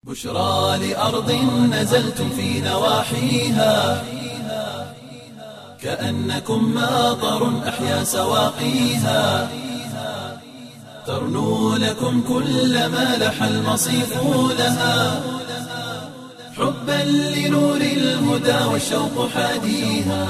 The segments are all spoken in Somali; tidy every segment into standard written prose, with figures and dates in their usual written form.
بشرى لأرض نزلتم في نواحيها كأنكم ماطر أحيا سواقيها ترنو لكم كل ما لح المصيف لها حبا لنور الهدى والشوق حاديها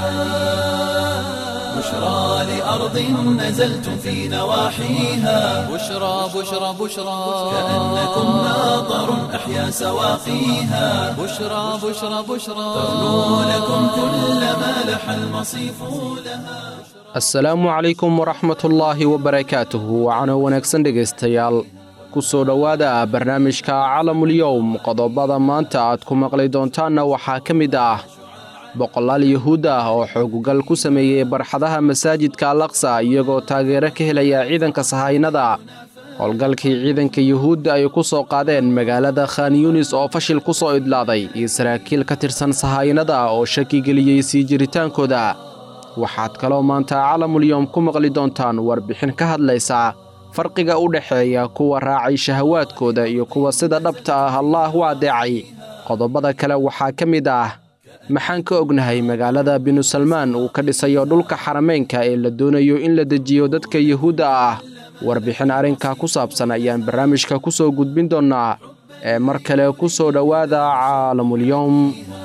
بشرى لأرض نزلتم في نواحيها بشرى كأنكم ماطر أحيا سواقيها بشرى ترنو لكم كل ما لح المصيف لها asalaamu calaykum waraxmatullaahi wabarakaatuhu wacana wanaagsan dhegaystayaal ku soo dhowaada barnaamijka calamulyowm qodobada maanta aad ku maqli doontaanna waxaa ka mid ah boqolaal yahuud ah oo xoogugal ku sameeyey barxadaha masaajidka alaqsa iyagoo taageero ka helaya ciidanka sahaynada howlgalkii ciidanka yuhuudda ay ku soo qaadeen magaalada khan yunis oo fashil ku soo idlaaday iyo saraakiil ka tirsan sahaynada oo shaki geliyey sii jiritaankooda waxaad kaloo maanta calamulyowm ku maqli doontaan warbixin ka hadlaysa farqiga u dhexeeya kuwa raacay shahawaadkooda iyo kuwa sida dhabta ah allaah u addeecay qodobada kale waxaa ka mid ah maxaan ka ognahay magaalada binu salmaan uu ka dhisayo dhulka xarameynka ee la doonayo in la dejiyo dadka yuhuudda ah warbixin arrinkaa ku saabsan ayaan barnaamijka ku soo gudbin doonnaa ee mar kale ku soo dhowaada calamulyowm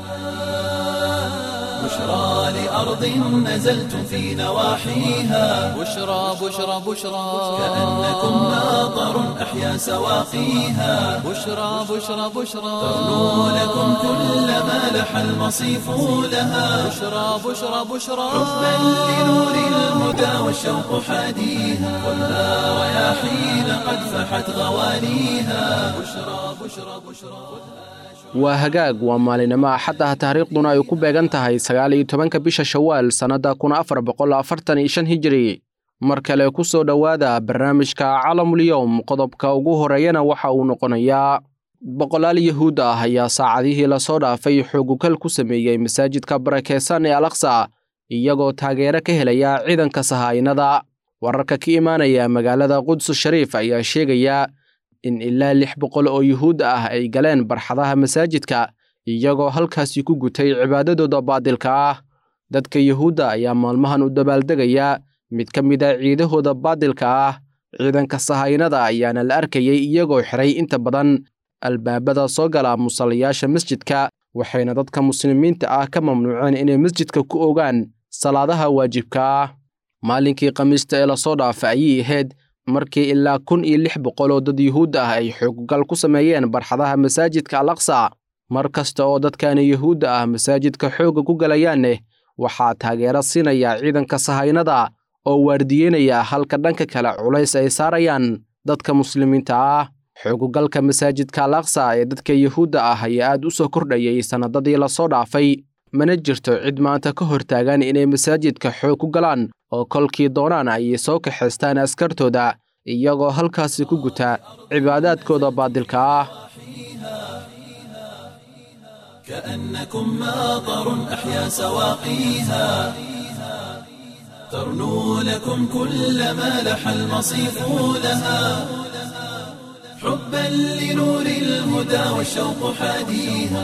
بشرى لأرض نزلتم في نواحيها بشرى كأنكم ماطر أحيا سواقيها بشرى ترنو لكم كل ما لح المصيف لها بشرى حبا لنور الهدى والشوق حاديها خذها رياحين قد فحت غوانيها بشرى waa hagaag waa maalinimo axad ah taariikhduna ay ku beegan tahay 19 bisha shawaal sannadda 1445 hijri mar kale ku soo dhowaada barnaamijka calamulyowm qodobka ugu horeeyana waxa uu noqonayaa boqolaal yahuud ah ayaa saacadihii la soo dhaafay xoogugal ku sameeyey masaajidka barakeysan ee alaqsa iyagoo taageero ka helaya ciidanka sahaynada wararka ka imaanaya magaalada quds shariif ayaa sheegaya in ilaa 600 oo yuhuud ah ay galeen barxadaha masaajidka iyagoo halkaasi ku gutay cibaadadooda baadilka ah dadka yuhuudda ayaa maalmahan u dabaaldegaya mid ka mid ah ciidahooda baadilka ah ciidanka sahaynada ayaana la arkayay iyagoo xiray inta badan albaabada soo gala musallayaasha masjidka waxayna dadka muslimiinta ah ka mamnuuceen inay masjidka ku ogaan salaadaha waajibka ah maalinkii khamiista ee la soo dhaafay ayay ahayd markii ilaa 1600 oo dad yuhuud ah ay xoogugal ku sameeyeen barxadaha masaajidka alaqsa mar kasta oo dadkani yuhuudda ah masaajidka xooga ku galayaanne waxaa taageero siinaya ciidanka sahaynada oo waardiyeynaya halka dhanka kale culays ay saarayaan dadka muslimiinta ah xoogugalka masaajidka alaqsa ee dadka yuhuudda ah ayaa aad u soo kordhayay sannadadii la soo dhaafay mana jirto cid maanta ka hortaagan inay masaajidka xoog ku galaan oo kolkii doonaan ay soo kaxaystaan askartooda iyagoo halkaasi ku guta cibaadaadkooda baadilka ah كأنكم ماطر أحيا سواقيها ترنو لكم كل ما لح المصيف لها حبا لنور الهدى والشوق حاديها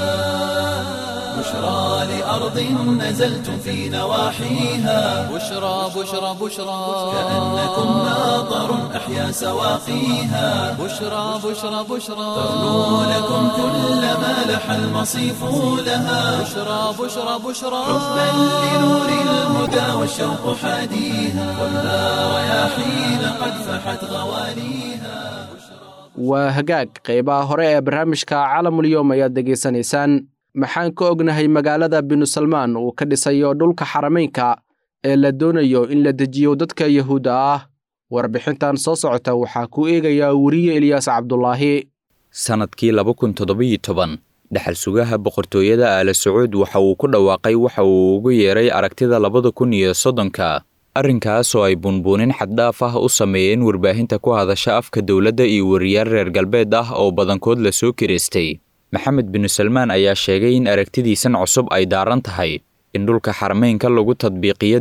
بشرى لأرض نزلتم في نواحيها بشرى كأنكم ماطر أحيا سواقيها بشرى ترنو لكم كل ما لح المصيف لها بشرى حبا لنور الهدى والشوق حاديها خذها رياحين قد فحت غوانيها waa hagaag qaybaha hore ee barnaamijka calamulyowm ayaad degaysanaysaan maxaan ka ognahay magaalada binu salmaan uu ka dhisayo dhulka xarameynka ee la doonayo in la dejiyo dadka yuhuudda ah warbixintan soo socota waxaa ku eegaya wariye Ilyas Cabdullaahi sanadkii 2017 dhaxal sugaha boqortooyada Aala Sacuud waxa uu ku dhawaaqay waxa uu ugu yeeray aragtida 2030 arrinkaas oo ay bunbuunin xad dhaaf ah u sameeyeen warbaahinta ku hadasha afka dawladda iyo wariyaal reer galbeed ah oo badankood la soo kireystay maxamed bin salmaan ayaa sheegay in aragtidiisan cusub ay daaran tahay in dhulka xarameynka lagu tadbiiqiyo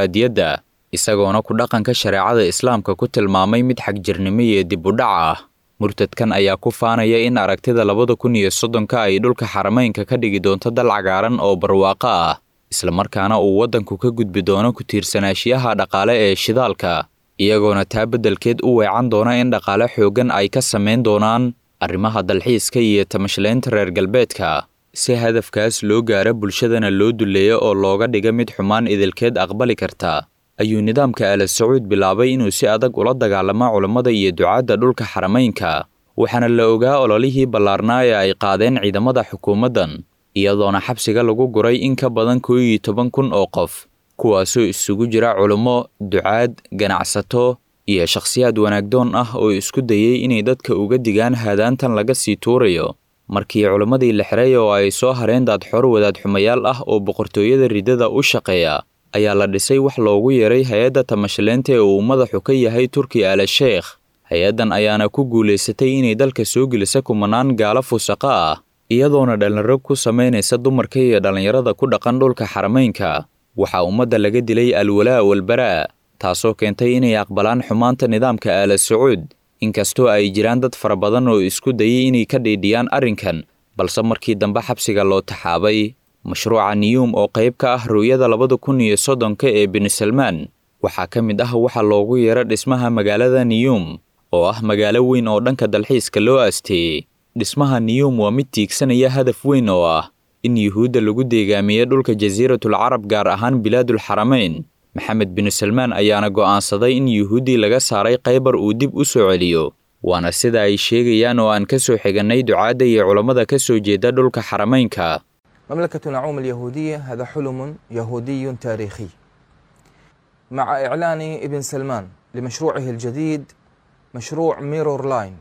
dimuqraadiyadda isagoona ku dhaqanka shareecada islaamka ku tilmaamay mid xagjirnimo iyo dib u dhac ah murtadkan ayaa ku faanaya in aragtida 2030 ay dhulka xarameynka ka dhigi doonto dal cagaaran oo barwaaqo ah isla markaana uu waddanku ka gudbi doono ku tiirsanaashiyaha dhaqaale ee shidaalka iyagoona taa beddelkeed u weecan doona in dhaqaale xooggan ay ka samayn doonaan arrimaha dalxiiska iyo tamashlaynta reer galbeedka si hadafkaas loo gaaro bulshadana loo duleeyo oo looga dhiga mid xumaan idilkeed aqbali karta ayuu nidaamka Al Sacuud bilaabay inuu si adag ula dagaalamo culimada iyo ducaadda dhulka xarameynka waxaana la ogaa ololihii ballaarnaa ee ay qaadeen ciidamada xukuumaddan iyadoona xabsiga lagu guray in ka badan 11,000 oo qof kuwaasoo isugu jira culimo ducaad ganacsato iyo shakhsiyaad wanaagdoon ah oo isku dayay inay dadka uga digaan haadaantan laga sii tuurayo markii culimadii la xiray oo ay soo hareen dad xor wadaad xumayaal ah oo boqortooyada ridada u shaqeeya ayaa la dhisay wax loogu yeeray hay'adda tamashlaynta ee uu madaxu ka yahay Turki al-Sheikh hay'addan ayaana ku guuleysatay inay dalka soo geliso kumanaan gaalo fusaqa ah iyadoona dhalinyaro ku sameynaysa dumarka iyo dhalinyarada ku dhaqan dhulka xarameynka waxa ummadda laga dilay al-walaa wal-baraa taasoo keentay inay aqbalaan xumaanta nidaamka Al Sacuud inkastoo ay jiraan dad fara badan oo isku dayay inay ka dheedhiyaan arrinkan balse markii dambe xabsiga loo taxaabay mashruuca Niyum oo qayb ka ah ru'yada 2030 ee bin Salman waxaa ka mid ah waxa loogu yeero dhismaha magaalada Niyum oo ah magaalo weyn oo dhanka dalxiiska loo aasteeyay dhismaha Niyum waa mid tiigsanaya hadaf weyn oo ah in yuhuudda lagu deegaamiyo dhulka jasiiratul carab gaar ahaan bilaadul xarameyn maxamed bin salmaan ayaana go'aansaday in yuhuudi laga saaray qaybar uu dib u soo celiyo waana sida ay sheegayaan oo aan ka soo xiganay ducaada iyo culimada ka soo jeeda dhulka xarameynka مملكة نعوم اليهودية هذا حلم يهودي تاريخي مع إعلان ابن سلمان لمشروعه الجديد مشروع ميرور لاين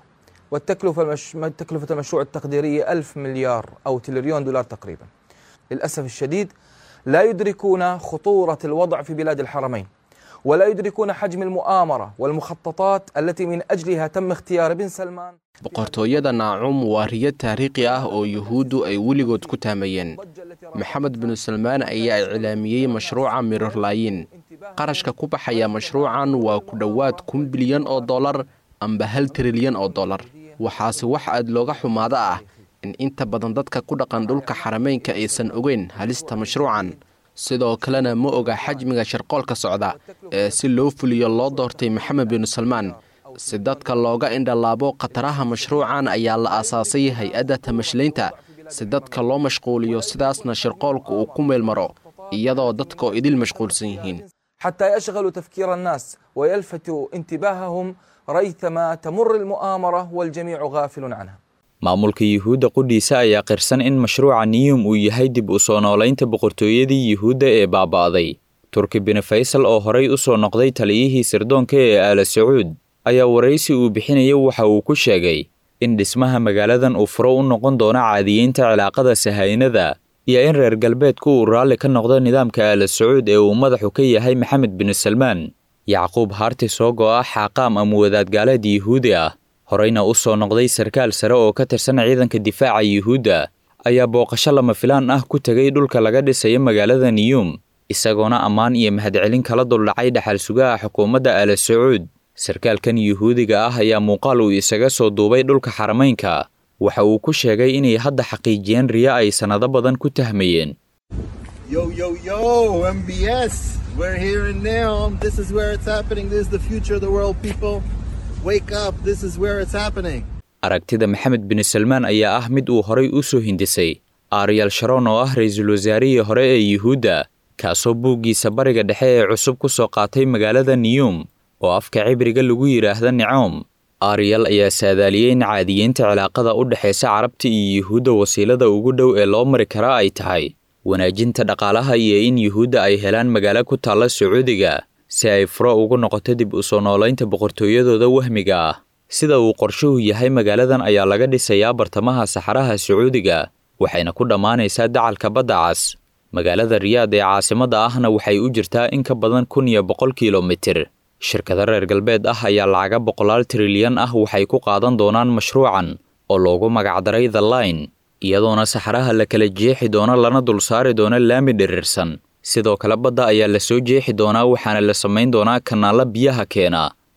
والتكلفة المشروع التقديرية 1000 مليار أو تريليون دولار تقريبا. للأسف الشديد لا يدركون خطورة الوضع في بلاد الحرمين ولا يدركون حجم المؤامرة والمخططات التي من أجلها تم اختيار ابن سلمان. boqortooyada naacum waa riyad taariikhi ah oo yuhuuddu ay weligood ku taamayeen maxamed bin salmaan ayaa iclaamiyey mashruuca mirror line qarashka ku baxaya mashruucan waa ku dhowaad 1 bilyan oo dollar amba 1 trilyan oo dollar waxaase wax aad looga xumaada ah in inta badan dadka ku dhaqan dhulka xarameynka aysan ogeyn halista mashruucan sidoo kalena ma oga xajmiga sharqoolka socda ee si loo fuliyo loo doortay maxamed bin salmaan si dadka looga indhalaabo qataraha mashruucan ayaa la aasaasay hay'adda tamashlaynta si dadka loo mashquuliyo sidaasna sharqoolku uu ku meel maro iyadoo dadka idil mashquulsan yihiin حتى يشغلوا تفكير الناس ويلفتوا انتباههم ريثما تمر المؤامرة والجميع غافل عنها. maamulka yuhuudda qudhiisa ayaa qirsan in mashruuca Niyum uu yahay dib u soo noolaynta boqortooyadii yuhuudda ee baaba'day Turki bin Faysal oo horay u soo noqday taliyihii sirdoonka ee Al Sacuud ayaa waraysi uu bixinayay waxa uu ku sheegay in dhismaha magaaladan uu furo u noqon doono caadiyeynta cilaaqada sahaynada iyo in reer galbeedku uu raalli ka noqdo nidaamka Al Sacuud ee uu madaxu ka yahay maxamed bin salmaan yacquub harti soo go'a xaqaam ama wadaad gaaleed yuhuudi ah horeyna u soo noqday sarkaal sare oo ka tirsan ciidanka difaaca yuhuudda ayaa booqasho lama filaan ah ku tagay dhulka laga dhisayo magaalada Niyum isagoona ammaan iyo mahadcelin kala duldhacay dhaxal sugaha xukuumadda Al Sacuud sarkaalkan yuhuudiga ah ayaa muuqaal uu isaga soo duubay dhulka xarameynka waxa uu ku sheegay inay hadda xaqiijiyeen riya ay sanado badan ku tahmayeen Yo MBS we're here in Neom this is where it's happening this is the future of the world people wake up this is where it's happening aragtida maxamed bin salmaan ayaa ah mid uu horay u soo hindisay Ariel Sharon oo ah ra'iisul wasaarihii hore ee yuhuudda kaasoo buuggiisa bariga dhexe ee cusub ku soo qaatay magaalada Niyum oo afka cibriga lagu yiraahdo Nicoom Ariel ayaa saadaaliyay in caadiyeynta cilaaqada u dhaxaysa Carabta iyo Yuhuudda wasiilada ugu dhow ee loo mari kara ay tahay wanaajinta dhaqaalaha iyo in Yuhuudda ay helaan magaalo ku taala Sacuudiga si ay furo ugu noqoto dib u soo noolaynta boqortooyadooda wahmiga ah sida uu qorshuhu yahay magaaladan ayaa laga dhisayaa bartamaha saxaraha Sacuudiga waxayna ku dhamaanaysaa dacalka badda cas magaalada Riyaad ee caasimadda ahna waxay u jirtaa in ka badan 1,100 kiiloomitir shirkado reer galbeed ah ayaa lacaga 100 trilyan ah waxay ku qaadan doonaan mashruucan oo loogu magac daray The Line iyadoona saxaraha la kala jeexi doono lana dul saari doono laami dhirirsan sidoo kale badda ayaa la soo jeexi doonaa waxaana la sameyn doonaa kanaala biyaha keena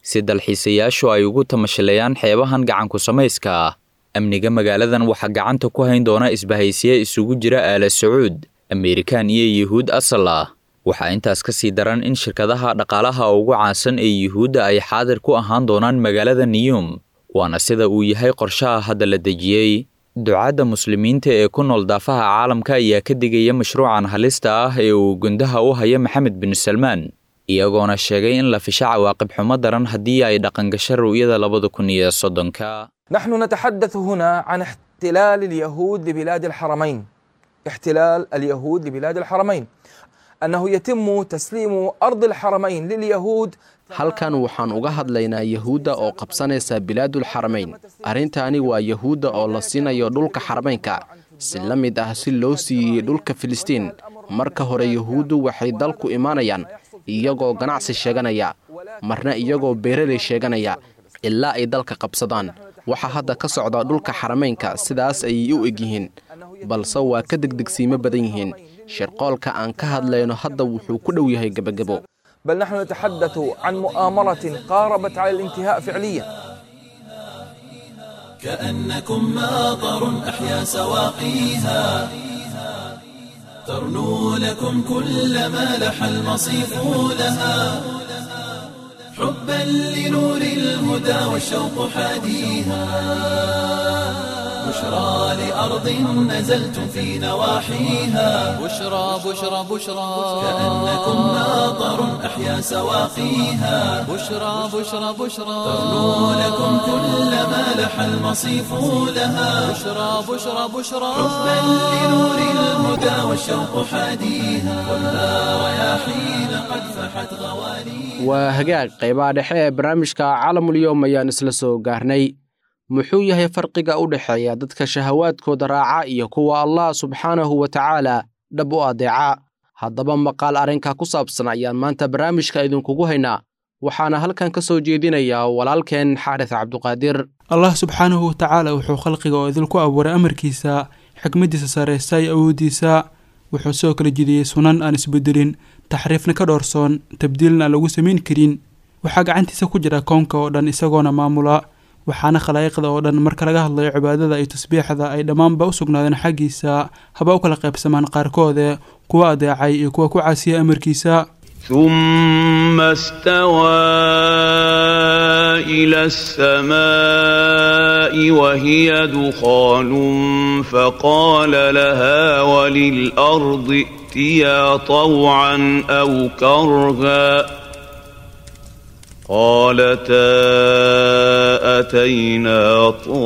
si dalxiisayaashu ay ugu tamashalayaan xeebahan gacanku samayska ah. amniga magaaladan waxaa gacanta ku hayn doona isbahaysiye isugu jira Aala Sacuud, Ameerikaan iyo Yuhuud asal ah. waxaa intaas ka sii daran in shirkadaha dhaqaalaha ugu caansan ee Yuhuudda ay xaadir ku ahaan doonaan magaalada Niyum, waana sida uu yahay qorshaha hadda la dejiyey. ducaadda muslimiinta ee ku nool daafaha caalamka ayaa ka digaya mashruucan halista ah ee uu gundaha u haya Maxamed bin Salmaan, iyagoona sheegay in la fisha cawaaqib xumo daran haddii ay dhaqangasho ru'yada 2030. نحن نتحدث هنا عن احتلال اليهود لبلاد الحرمين، احتلال اليهود لبلاد الحرمين، أنه يتم تسليم أرض الحرمين لليهود. halkan waxaan uga hadlaynaa Yahuudda oo qabsanaysa bilaadul xaramayn. arrintaani waa Yahuudda oo la siinayo dhulka xaramaynka si la mid ah si loo siiyay dhulka Filistiin. marka hore Yahuuddu waxay dalku imaanayaan iyagoo ganacsi sheeganaya, marna iyagoo beeraley sheeganaya, ilaa ay dalka qabsadaan. waxa hadda ka socda dhulka xaramaynka sidaas ay u egyihiin, balse waa ka degdegsiimo badan yihiin. shirqoolka aan ka hadlayno hadda wuxuu ku dhow yahay gabagabo. بل نحن نتحدث عن مؤامرة قاربت على الانتهاء فعليا. كأنكم ماطر أحيا سواقيها ترنو لكم كل ما لح المصيف لها حبا لنور الهدى والشوق حاديها بشرى لأرض نزلتم في نواحيها بشرى بشرى بشرى كأنكم ماطر أحيا سواقيها بشرى بشرى بشرى ترنو لكم كل ما لح المصيف لها بشرى بشرى بشرى حبا لنور الهدى والشوق حاديها خذها رياحين قد فحت غواليها. waa hagaag qaybaha dhexe ee barnaamijka Caalamul Yawm ayaan isla soo gaarnay. muxuu yahay farqiga u dhaxeeya dadka shahawaadkooda raaca iyo kuwa Allah subxaanahu wa ta'ala dhab u adeeca? haddaba maqaal arrinka ku saabsan ayaan maanta barnaamijka idinkugu haynaa, waxaana halkan ka soo jeedinayaa walaalkeen Xaaris Cabduqaadir. Allah subxaanahu wa ta'ala wuxuu khalqiga oo idinku abuuray amarkiisa, xikmadiisa sareysay awoodiisa. wuxuu soo kala jidiyay sunan aan isbedelin, taxriifna ka dhoorsoon, tabdiilna lagu samayn karin. waxaa gacantiisa ku jira koonka oo dhan isagoona maamula, waxaana khalaa'iqda oo dhan marka laga hadlayo cibaadada iyo tasbiixda ay dhammaanba u sugnaadeen xaggiisa, haba u kala qaybsamaan qaarkoode kuwa adeecay iyo kuwa ku caasiya amarkiisa. ثم استوى إلى السماء وهي دخان فقال لها وللأرض ائتيا طوعا أو كرها قالتا أتينا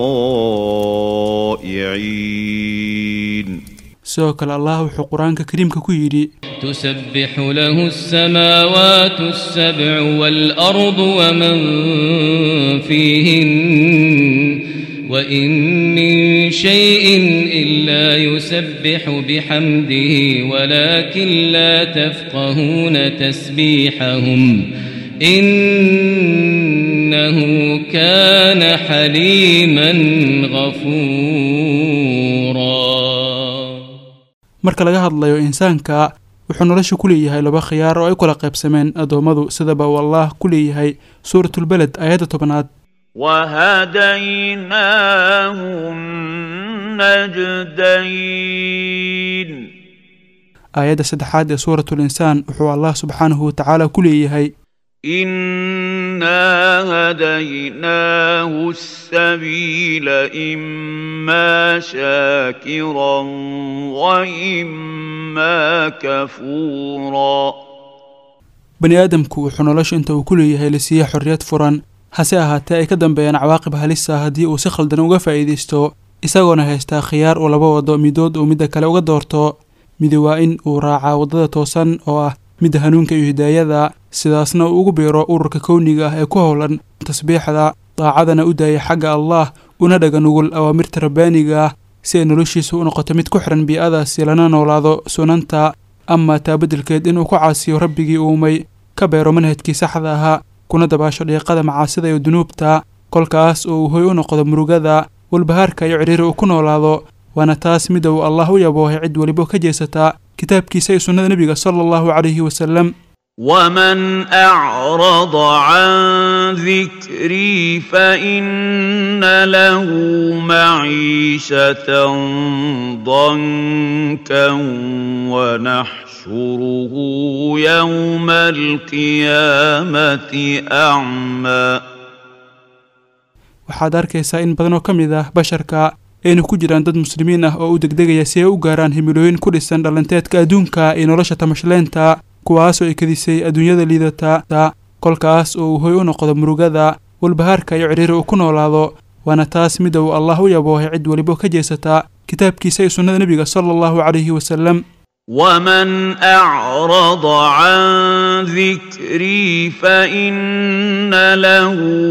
طائعين. sidoo kale Allah wuxuu quraanka kariimka ku yiri تسبح له السماوات السبع والأرض ومن فيهن وإن من شيء إلا يسبح بحمده ولكن لا تفقهون تسبيحهم إنه كان حليما غفورا. marka laga hadlayo insaanka wuxuu nolosha ku leeyahay laba khiyaar oo ay kala qaybsameen adoomadu sidaba wallah ku leeyahay suuratul balad aayada 10. وهديناه النجدين. aayada 3 ee suuratul insaan wuxuu Allah subxaanahu wa ta'ala ku leeyahay إنا هديناه السبيل إما شاكرا وإما كفورا. bani aadamku wuxuu nolosha inta uu ku leeyahay la siiyay xorriyad furan, hase ahaatee ay ka dambeeyaan cawaaqib halis ah haddii uu si khaldan uga faa'iideysto, isagoona haystaa khiyaar oo laba wado midood uu midda kale uga doorto. midi waa in uu raacaa waddada toosan oo ah midda hanuunka iyo hidaayada, sidaasna uu ugu biiro ururka kowniga ah ee ku howlan tasbiixda, daacadana u daaya xagga Allah, una dhaga nugul awaamirta rabbaaniga ah si ay noloshiisu u noqoto mid ku xiran bii'adaasi lana noolaado sunanta. ama taabadilkeed inuu ku caasiyo rabbigii uumay, ka beero manhajkii saxda ahaa, kuna dabaasho dhiiqada macaasida iyo dunuubta, kolkaas oo uu hoy u noqdo murugada, walbahaarka iyo ciriiri uu ku noolaado. waana taas mid uu Allah u yaboohay cid waliba ka jeesata kitaabkiisa iyo sunnada nabiga sallallahu alayhi wasallam. ومن أعرض عن ذكري فإن له معيشة ضنكا ونحشره يوم القيامة أعمى. waxaad arkaysaa in badan oo ka mid ah basharka aynu ku jiraan dad muslimiin ah oo u degdegaya si ay u gaaraan himilooyin ku dhisan dhalanteedka adduunka iyo nolosha tamashleenta, kuwaasoo ay kadisay adduunyada liidata, kolkaas oo uu hoy u noqdo murugada, walbahaarka iyo ciriiri uu ku noolaado. waana taas mid uu Allah u yaboohay cid waliba ka jeesata kitaabkiisa iyo sunnada nabiga sallallahu alayhi wasallam. ومن أعرض عن ذكري فإن له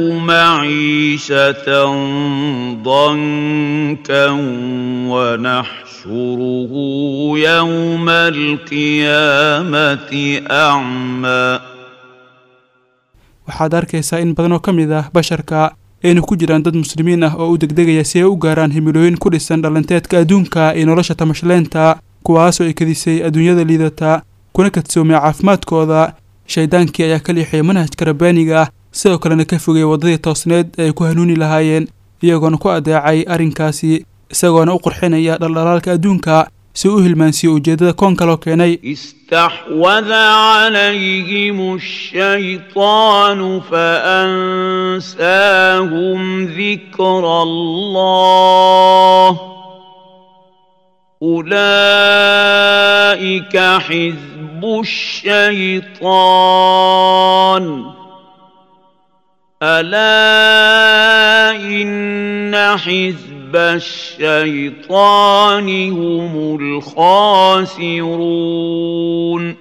معيشة ضنكا ونحشره يوم القيامة أعمى. waxaad arkaysaa in badan oo ka mid ah basharka aynu ku jiraan dad muslimiin ah oo u degdegaya si ay u gaaraan himilooyin ku dhisan dhalanteedka adduunka iyo nolosha tamashleenta, kuwaasoo ay kadisay adduunyada liidata, kuna kadsoomay caafimaadkooda. shaydaankii ayaa ka leexiyay manhajka rabbaaniga ah, sidoo kalena ka fogay waddadii toosneed ee ay ku hanuuni lahaayeen, iyagoona ku adeecay arrinkaasi, isagoona u qurxinaya dhaldhalaalka adduunka si uu hilmaansiyo ujeeddada koonka loo keenay. استحوذ عليهم الشيطان فأنساهم ذكر الله أولئك حزب الشيطان ألا إن حزب الشيطان هم الخاسرون.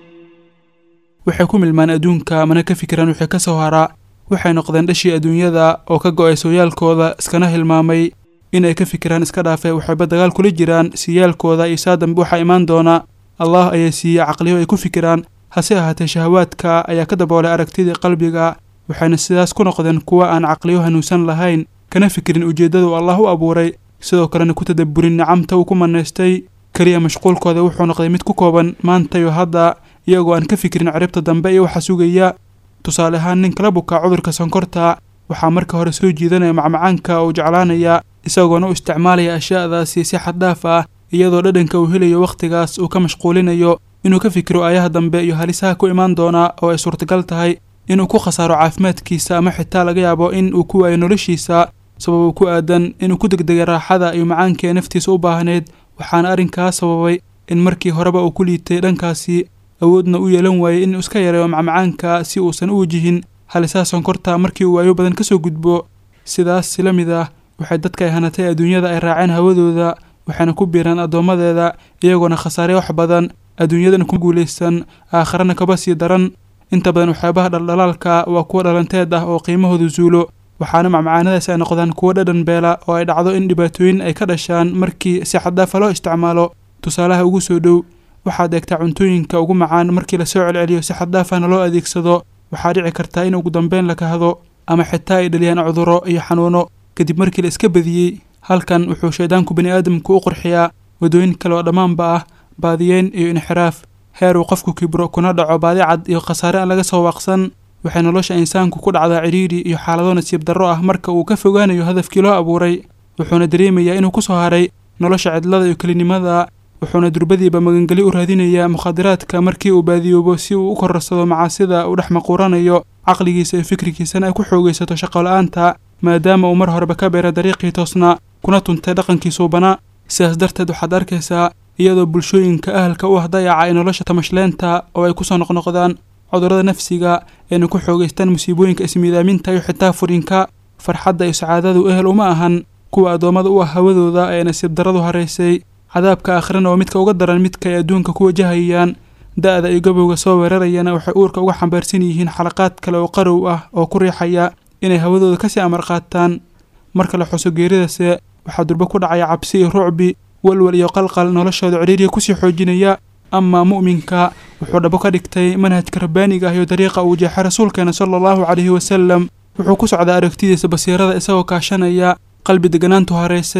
waxay ku milmaan adduunka mana ka fikiraan wixii ka soo hara, waxay noqdeen dhashii adduunyada oo ka go'ay sooyaalkooda, iskana hilmaamay inay ka fikiraan iska dhaafay waxayba dagaal kula jiraan siyaalkooda iyo saadambe waxaa imaan doona. Allah ayaa siiyey caqliyo ay ku fikiraan, hase ahaatee shahawaadka ayaa ka daboolay aragtidii qalbiga, waxayna sidaas ku noqdeen kuwa aan caqliyo hanuunsan lahayn, kana fikirin ujeeddada uu Allah u abuuray, sidoo kalena ku tadabburin nicamta uu ku manaystay. keliya mashquulkooda wuxuu noqday mid ku kooban maanta iyo hadda, iyagoo aan ka fikirin ciribta dambe iyo waxa sugaya. tusaale ahaan nin kala buka cudurka sonkorta waxaa marka hore soo jiidanaya macmacaanka oo jeclaanaya, isagoona u isticmaalaya ashyaadaasi si xad dhaaf ah, iyadoo dhadhanka uu helayo wakhtigaas uu ka mashquulinayo inuu ka fikiro aayaha dambe iyo halisaha ku imaan doona oo ay suurtagal tahay inuu ku khasaaro caafimaadkiisa ama xitaa laga yaabo in uu ku waayo noloshiisa sabab ku aadan inuu ku degdegay raaxada iyo macaanka ee naftiisa u baahneed. waxaana arrinkaas sababay in markii horeba uu ku liitay dhankaasi, awoodna u yeelan waayey in iska yareeyo macmacaanka si uusan u wajihin halisaha sonkorta markii uu waayo badan ka soo gudbo. sidaas la mid ah waxay dadka ay hanatay adduunyada ay raaceen hawadooda, waxayna ku biiraan addoommadeeda, iyagoona khasaare wax badan, adduunyadana ku guulaysan, aakharana kaba sii daran. inta badan waxyaabaha dhaldhalaalka waa kuwa dhalanteed ah oo qiimahoodu zuulo, waxaana macmacaanadaasi ay noqdaan kuwo dhadhan beela oo ay dhacdo in dhibaatooyin ay ka dhashaan markii si xad dhaafa loo isticmaalo. tusaalaha ugu soo dhow, waxaad eegtaa cuntooyinka ugu macaan markii la soo celceliyo si xad dhaafana loo adeegsado, waxaa dhici kartaa in ugu dambeyn la kahdo ama xitaa ay dhaliyaan cudurro iyo xanuuno kadib markii la iska badiyey. halkan wuxuu shaydaanku bani aadamku u qurxiyaa waddooyin kale oo dhammaanba ah baadiyeyn iyo inxiraaf, heer uu qofku kibro kuna dhaco baadicad iyo khasaare aan laga soo waaqsan. waxay nolosha insaanku ku dhacdaa ciriiri iyo xaalado nasiib darro ah marka uu ka fogaanayo hadafkii loo abuuray, wuxuuna dareemayaa inuu ku soo haray nolosha cidlada iyo kelinimada, wuxuuna durbadiiba magangeli u raadinayaa mukhaadaraadka markii uu baadiyoobo si uu u korarsado macaasida uu dhex maquuranayo, caqligiisa iyo fikrigiisana ay ku xoogaysato shaqo la-aanta, maadaama uu mar horeba ka beeray dariiqii toosna kuna tuntay dhaqankii suubana. sidaas darteed waxaad arkaysaa iyadoo bulshooyinka ahalka u ah dayaca ay nolosha tamashleenta oo ay ku soo noqnoqdaan cudurrada nafsiga ayna ku xoogaystaan musiibooyinka ismiidaaminta iyo xitaa furinka. farxadda iyo sacaadadu ehel uma ahan kuwa addoommada u ah hawadooda ee nasiib darradu haraysay. cadaabka aakhirana waa midka uga daran midka ay adduunka ku wajahayaan. da'da iyo gabowga soo weerarayana waxay uurka uga xambaarsan yihiin xalaqaad kale oo qarow ah oo ku riixaya inay hawadooda kasii amar qaataan. marka la xuso geeridase waxaa durbo ku dhacaya cabsi iyo rucbi, walwal iyo qalqal noloshooda ciriiriya kusii xoojinaya. amaa mu'minka wuxuu dhabo ka dhigtay manhajka rabbaaniga ah iyo dariiqa uu jeexay rasuulkeena sala allahu calayhi wasalam. wuxuu ku socdaa aragtidiisa basiirada isagoo kaashanaya qalbi deganaantu haraysay,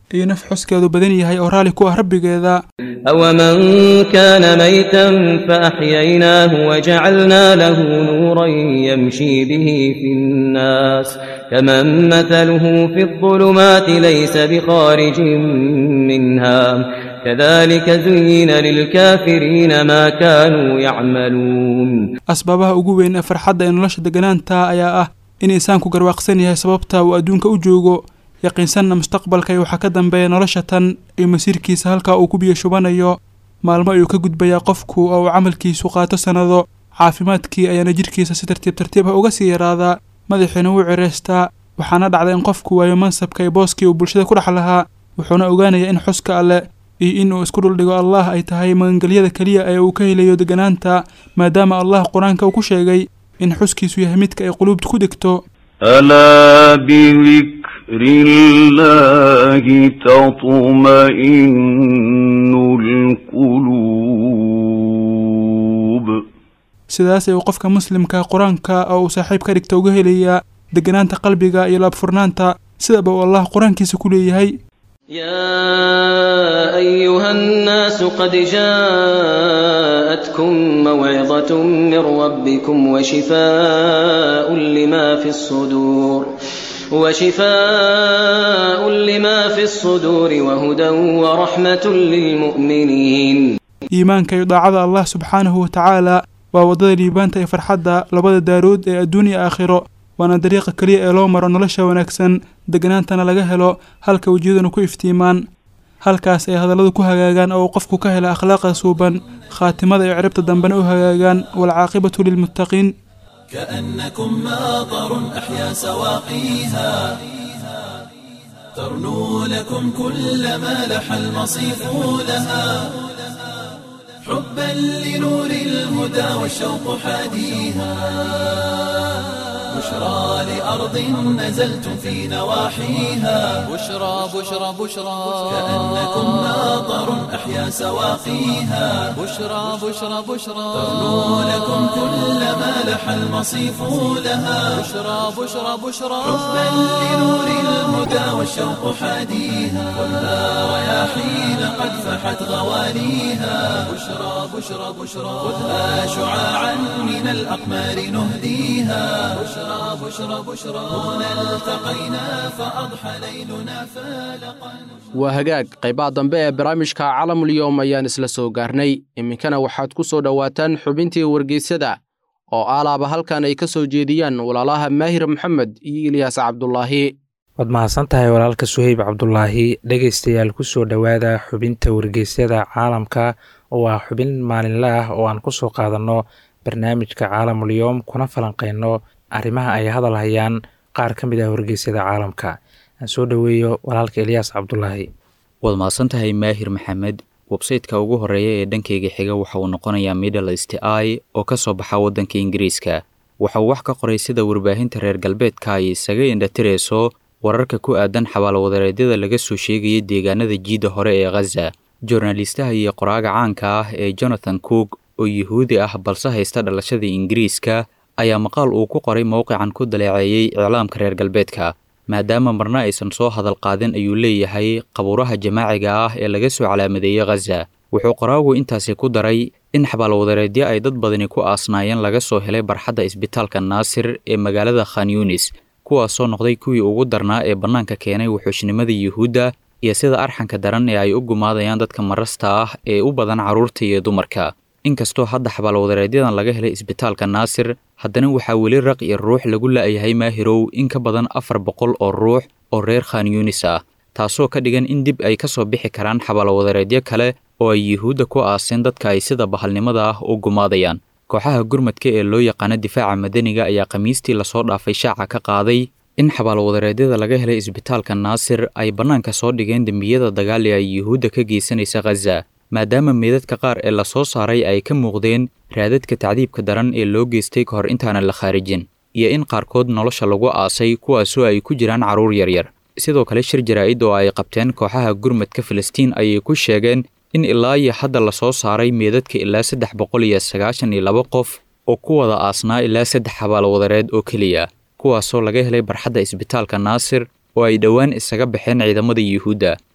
iyo naf xuskeedu badan yahay oo raali ku ah rabbigeeda. أومن كان ميتا فأحييناه وجعلنا له نورا يمشي به في الناس كمن مثله في الظلمات ليس بخارج منها كذلك زين للكافرين ما كانوا يعملون. أسبابها ugu weyn ee farxadda ee nolosha deganaanta ayaa ah in insaanku garwaaqsan yahay sababta uu adduunka u joogo, yaqiinsanna mustaqbalka iyo waxa ka dambeeya nolosha tan iyo masiirkiisa halka uu ku biyo shubanayo. maalmo ayuu ka gudbayaa qofku oo uu camalkiisu qaato sanado, caafimaadkii ayaana jirkiisa si tartiib uga sii yaraadaa, madaxiina wuu cireystaa. waxaana dhacda in qofku waayo mansabka iyo booskii uu bulshada ku dhex lahaa, wuxuuna ogaanayaa in xuska alle iyo inuu isku dhuldhigo allah ay tahay magangelyada keliya ee uu ka helayo deganaanta, maadaama allah qur-aanka uu ku sheegay in xuskiisu yahay midka ay quluubtu ku degto. ألا بذكر الله تطمئن القلوب. sidaas ayuu qofka muslimka qur-aanka oo uu saaxiib ka dhigta uga helayaa deganaanta qalbiga iyo laabfurnaanta, sidaba uu allah qur-aankiisa ku leeyahay. يا أيها الناس قد جاءتكم موعظة من ربكم وشفاء لما في الصدور وهدى ورحمة للمؤمنين. إيمانك يضاعد الله سبحانه وتعالى ووضع ليبانتا إي فرحدا لبدا دارود إي الدنيا آخرة، waana dariiqa kaliya ee loo maro nolosha wanaagsan, deganaantana laga helo halka wejiyaduna ku iftiimaan. halkaas ay hadalladu ku hagaagaan oo qofku ka hela akhlaaqda suuban, khaatimada iyo ciribta dambena u hagaagaan. walcaaqibatu lilmuttaqiin. كأنكم ماطر أحيا سواقيها ترنو لكم كل ما لح المصيف لها حبا لنور الهدى والشوق حاديها بشرى لأرض نزلتم في نواحيها بشرى بشرى بشرى كأنكم ماطر أحيا سواقيها بشرى بشرى بشرى ترنو لكم كل ما لح المصيف لها بشرى بشرى بشرى حبا لنور الهدى والشوق حاديها خذها رياحين قد فحت غواليها بشرى بشرى بشرى خذها شعاعا من الأقمار نهديها بشرى بشرى بشرى هنا التقينا فأضحى ليلنا فالقا. waa hagaag qaybaha dambe ee barnaamijka Caalamul Yawm ayaan isla soo gaarnay. iminkana waxaad ku soo dhawaataan xubintii wargeysyada oo alaaba halkan ay ka soo jeediyaan walaalaha Maahir Maxamed iyo Ilyas Cabdullaahi. waad mahadsantahay walaalka Suhayb Cabdullaahi. dhegeystayaal ku soo dhawaada xubinta wargeysyada caalamka oo ah xubin maalinle ah oo aan ku soo qaadano barnaamijka Caalamul Yawm kuna falanqeyno arrimaha ay hadal hayaan qaar ka mid ah wargeysyada caalamka. aan soo dhaweeyo walaalka Ilyas Cabdullaahi. waad mahadsantahay Maahir Maxamed. website-ka ugu horeeya ee dhankeyga xiga waxa uu noqonayaa Middle East Eye oo ka soo baxa waddanka Ingiriiska. waxa uu wax ka qoray sida warbaahinta reer galbeedka ay isaga indhatireyso wararka ku aadan xabaalwadareedyada laga soo sheegayay deegaanada jiida hore ee Gaza. journalistaha iyo qoraaga caanka ah ee Jonathan Cook oo Yahuudi ah balse haysta dhalashada Ingiriiska ayaa maqaal uu ku qoray mowqican ku daleeceeyay iclaamka reer galbeedka, maadaama marna aysan soo hadal qaadin ayuu leeyahay qabuuraha jamaaciga ah ee laga soo calaamadeeyay Gaza. wuxuu qoraagu intaasi ku daray in xabaalwadareedyo ay dad badani ku aasnaayeen laga soo helay barxadda isbitaalka Naasir ee magaalada Khan Yunis, kuwaasoo noqday kuwii ugu darnaa ee bannaanka keenay wuxuushnimada Yuhuudda iyo sida arxanka daran ee ay u gumaadayaan dadka marasta ah ee u badan carruurta iyo dumarka. inkastoo hadda xabaalwadareedyadan laga helay isbitaalka Naasir, haddana waxaa weli raq iyo ruux lagu la'yahay Maahirow in ka badan 400 oo ruux oo reer Khan Yunis ah, taasoo ka dhigan in dib ay ka soo bixi karaan xabaalwadareedyo kale oo ay Yuhuudda ku aaseen dadka ay sida bahalnimada ah u gumaadayaan. kooxaha gurmadka ee loo yaqaan difaaca madaniga ayaa Khamiistii la soo dhaafay shaaca ka qaaday in xabaalwadareedyada laga helay isbitaalka Naasir ay bannaanka soo dhigeen dembiyada dagaal ee ay Yuhuudda ka geysanaysa Gaza, maadaama meedadka qaar ee la soo saaray ay ka muuqdeen raadadka tacdiibka daran ee loo geystay kahor intaanan la khaarijin, iyo in qaarkood nolosha lagu aasay kuwaasoo ay ku jiraan carruur yaryar. sidoo kale shir jaraa'id oo ay qabteen kooxaha gurmadka Filistiin ayay ku sheegeen in ilaa iyo hadda la soo saaray meedadka ilaa 392 qof oo ku wada aasnaa ilaa 3 xabaalwadareed oo keliya, kuwaasoo laga helay barxadda isbitaalka Naasir oo ay dhowaan isaga baxeen ciidamada Yuhuudda.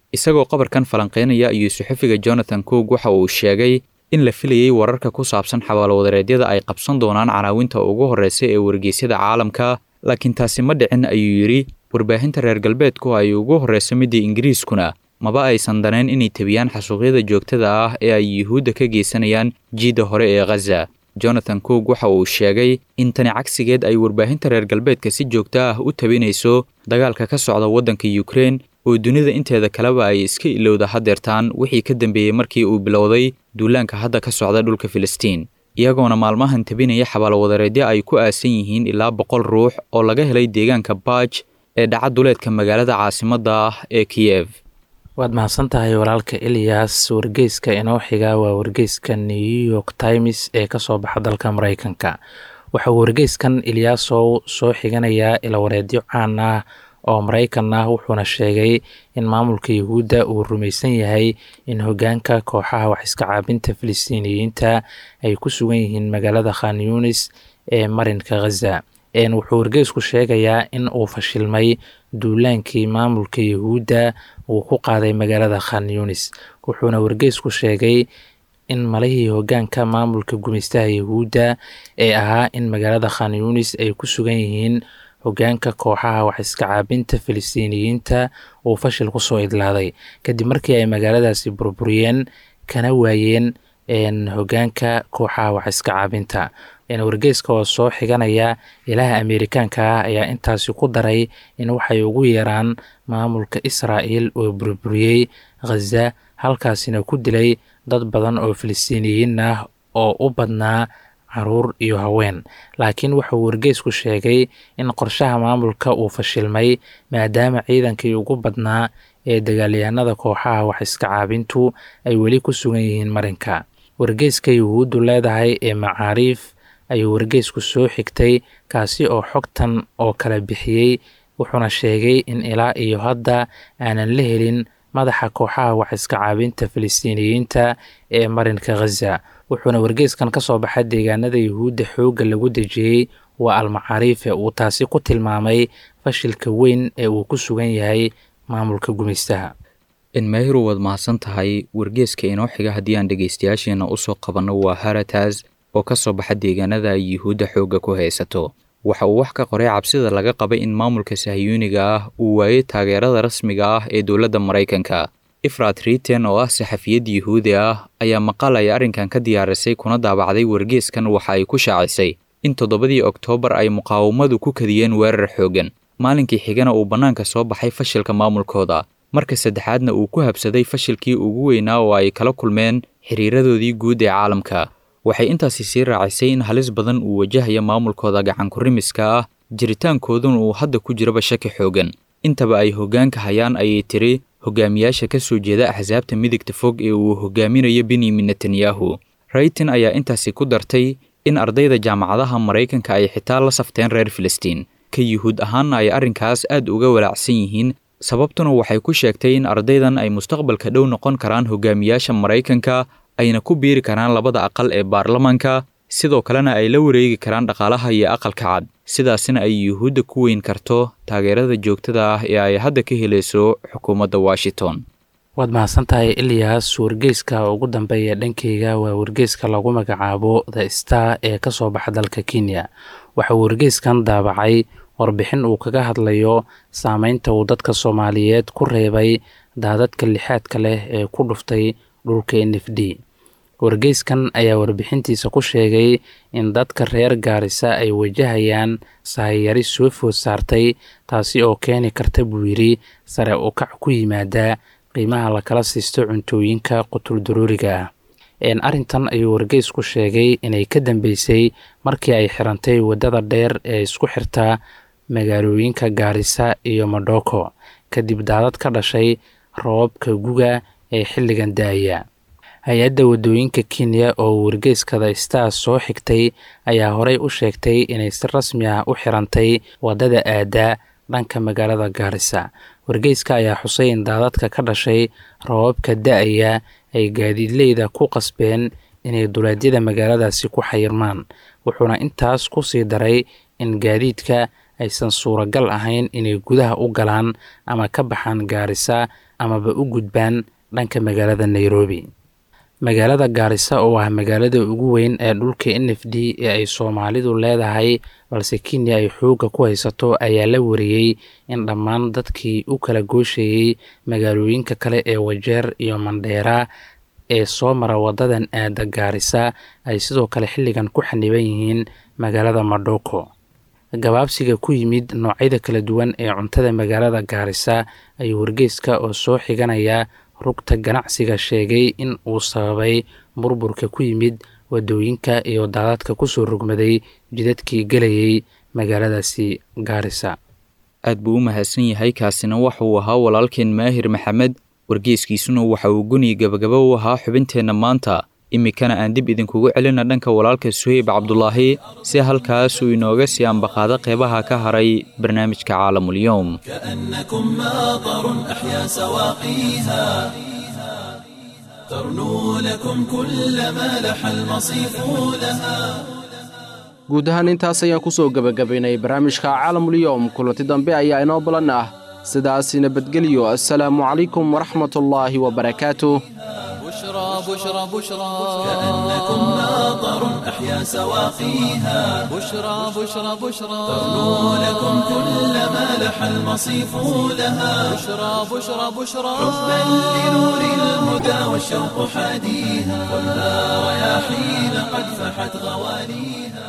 isagoo qabarkan falanqeynaya ayuu suxufiga Jonathan Cook waxa uu sheegay in la filayay wararka ku saabsan xawaalwadareedyada ay qabsan doonaan canaawinta ugu horeysa ee wargeysyada caalamka, laakiin taasi ma dhicin ayuu yiri. Warbaahinta reer galbeedku ay ugu horeysa midii Ingiriiskuna maba aysan daneen inay tabiyaan xasuuqyada joogtada ah ee ay Yuhuudda ka geysanayaan jiida hore ee Gaza. Jonathan Cook waxa uu sheegay in tani cagsigeed ay warbaahinta reer galbeedka si joogto ah u tabinayso dagaalka ka socda waddanka Ukraine oo dunida inteeda kaleba ay iska ilowda hadeertaan wixii ka dambeeyay markii uu bilowday duulaanka hadda ka socda dhulka Filistiin, iyagoona maalmahan tabinaya xabaalwadareedyo ay ku aasan yihiin ilaa 100 ruux oo laga helay deegaanka Baj ee dhaca duleedka magaalada caasimadda ah ee Kiev. waad mahadsantahay walaalka Elias. wargeyska inoo xiga waa wargeyska New York Times ee ka soo baxa dalka Mareykanka. waxa wargeyskan Eliasow soo xiganayaa ila wareedyo caan ah oo Mareykan ah, wuxuuna sheegay in maamulka Yuhuudda uu rumaysan yahay in hoggaanka kooxaha wax iska caabinta Filistiiniyiinta ay ku sugan yihiin magaalada Khan Yunis ee marinka Gaza. wuxuu wargeysku sheegayaa in uu fashilmay duulaankii maamulka Yuhuudda uu ku qaaday magaalada Khan Yunis. wuxuuna wargeysku sheegay in malihii hoggaanka maamulka gumeystaha Yuhuudda ee ahaa in magaalada Khan Yunis ay ku sugan yihiin hoggaanka kooxaha wax iska caabinta Filistiiniyiinta uu fashil ku soo idlaaday kadib markii ay magaaladaasi burburiyeen kana waayeen hoggaanka kooxaha wax iska caabinta. wargeyska oo soo xiganaya ilaha Ameerikaanka ah ayaa intaasi ku daray in waxay ugu yeeraan maamulka Israa'iil oo burburiyey Gaza, halkaasina ku dilay dad badan oo Filistiiniyiin ah oo u badnaa caruur iyo haween. laakiin wuxuu wargeysku sheegay in qorshaha maamulka uu fashilmay maadaama ciidankii ugu badnaa ee dagaalyahanada kooxaha wax iska caabintu ay weli ku sugan yihiin marinka. wargeyska Yuhuuddu leedahay ee Macaariif ayuu wargeysku soo xigtay kaasi oo xogtan oo kala bixiyey, wuxuuna sheegay in ilaa iyo hadda aanan la helin madaxa kooxaha wax iska caabinta Filistiiniyiinta ee marinka Gaza. wuxuuna wargeyskan ka soo baxay deegaanada Yuhuudda xoogga lagu dejiyey waa Al-Macaariif uu taasi ku tilmaamay fashilka weyn ee uu ku sugan yahay maamulka gumeystaha. Mehiru waad mahadsan tahay. wargeyska inoo xiga haddii aan dhegeystayaasheena usoo qabanno waa Haaretz oo ka soo baxa deegaanada ay Yuhuudda xoogga ku haysato. waxa uu wax ka qoray cabsida laga qabay in maamulka Sahyuuniga ah uu waayay taageerada rasmiga ah ee dowladda Mareykanka. Efrat Riten oo ah saxafiyad Yuhuudi ah ayaa maqaal ay arrinkan ka diyaarisay kuna daabacday wargeyskan waxa ay ku shaacisay in 7 Oktoobar ay muqaawamadu ku kadiyeen weerar xoogan, maalinkii xigana uu bannaanka soo baxay fashilka maamulkooda, marka saddexaadna uu ku habsaday fashilkii ugu weynaa oo ay kala kulmeen xiriiradoodii guud ee caalamka. waxay intaasi sii raacisay in halis badan uu wajahayo maamulkooda gacan ku rimiska ah, jiritaankooduna uu hadda ku jiraba shaki xoogan. intaba ay hoggaanka hayaan ayay tiri hogaamiyaasha ka soo jeeda axsaabta midigta fog ee uu hogaaminayo Benjamin Netanyahu. Raytin ayaa intaasi ku dartay in ardayda jaamacadaha Mareykanka ay xitaa la safteen reer Filistiin, ka Yuhuud ahaanna ay arrinkaas aad uga walaacsan yihiin. sababtuna waxay ku sheegtay in ardaydan ay mustaqbalka dhow noqon karaan hogaamiyaasha Mareykanka, ayna ku biiri karaan labada aqal ee baarlamaanka, sidoo kalena ay la wareegi karaan dhaqaalaha iyo aqalka cad, sidaasina ay Yuhuudda ku weyn karto taageerada joogtada ah ee ay hadda ka helayso xukuumadda Washington. waad mahadsantahay Elias. wargeyska ugu dambeeya dhankeyga waa wargeyska lagu magacaabo The Star ee ka soo baxa dalka Kenya. waxa uu wargeyskan daabacay warbixin uu kaga hadlayo saameynta uu dadka Soomaaliyeed ku reebay daadadka lixaadka leh ee ku dhuftay dhulka NFD. wargeyskan ayaa warbixintiisa ku sheegay in dadka reer Gaarisa ay wajahayaan sahyari soo food saartay, taasi oo keeni karta buu yiri sare u kac ku yimaada qiimaha la kala siisto cuntooyinka qutul daruuriga ah. arrintan ayuu wargeysku sheegay inay ka dambeysay markii ay xirantay wadada dheer ee isku xirta magaalooyinka Gaarisa iyo Madoko kadib daadad ka dhashay roobabka guga ee xilligan daaya. hay-adda wadooyinka Kenya oo wargeyska The Star soo xigtay ayaa horey u sheegtay inay si rasmi ah u xirantay wadada aada dhanka magaalada Gaarisa. wargeyska ayaa xusay in daadadka ka dhashay roobabka daaya ay gaadiidleyda ku qasbeen inay duleedyada magaaladaasi ku xayirmaan, wuxuuna intaas ku sii daray in gaadiidka aysan suuragal ahayn inay gudaha u galaan ama ka baxaan Gaarisa amaba u gudbaan dhanka magaalada nairobi. magaalada gaarisa oo ah magaalada ugu weyn ee dhulka n f d ee ay soomaalidu leedahay balse kenya ay xoogga ku haysato ayaa la wariyey in dhammaan dadkii u kala gooshayey magaalooyinka kale ee wajeer iyo mandheera ee soo mara wadadan aada gaarisa ay sidoo kale xilligan ku xaniban yihiin magaalada madhoko. gabaabsiga ku yimid noocyada kala duwan ee cuntada magaalada gaarisa ayuu wargeyska oo soo xiganaya rugta ganacsiga sheegay in uu sababay burburka ku yimid wadooyinka iyo daadadka kusoo rogmaday jidadkii gelayay magaaladaasi gaarisa. aad buu u mahadsan yahay. kaasina waxa uu ahaa walaalkeen maahir maxamed, wargeyskiisuna waxa uu guni gabagaba u ahaa xubinteenna maanta. iminkana aan dib idinkugu celina dhanka walaalka suhayb cabdulaahi si halkaas uu inooga sii ambaqaado qeybaha ka haray barnaamijka caalamulyoom. كأنكم ماطر أحيا سواقيها ترنو لكم كل ما لح المصيف لها. guud ahaan intaas ayaan ku soo gabagabaynay barnaamijka caalamulyoom. kulanti dambe ayaa inoo balan ah. sidaas nabadgelyo. assalaamu calaykum waraxmatullaahi wabarakaatuh. بشرى بشرى بشرى كأنكم ماطر أحيا سواقيها بشرى بشرى بشرى ترنو لكم كل ما لح المصيف لها. بشرى بشرى بشرى حبا لنور الهدى والشوق حاديها والنار رياحين قد فحت غواليها.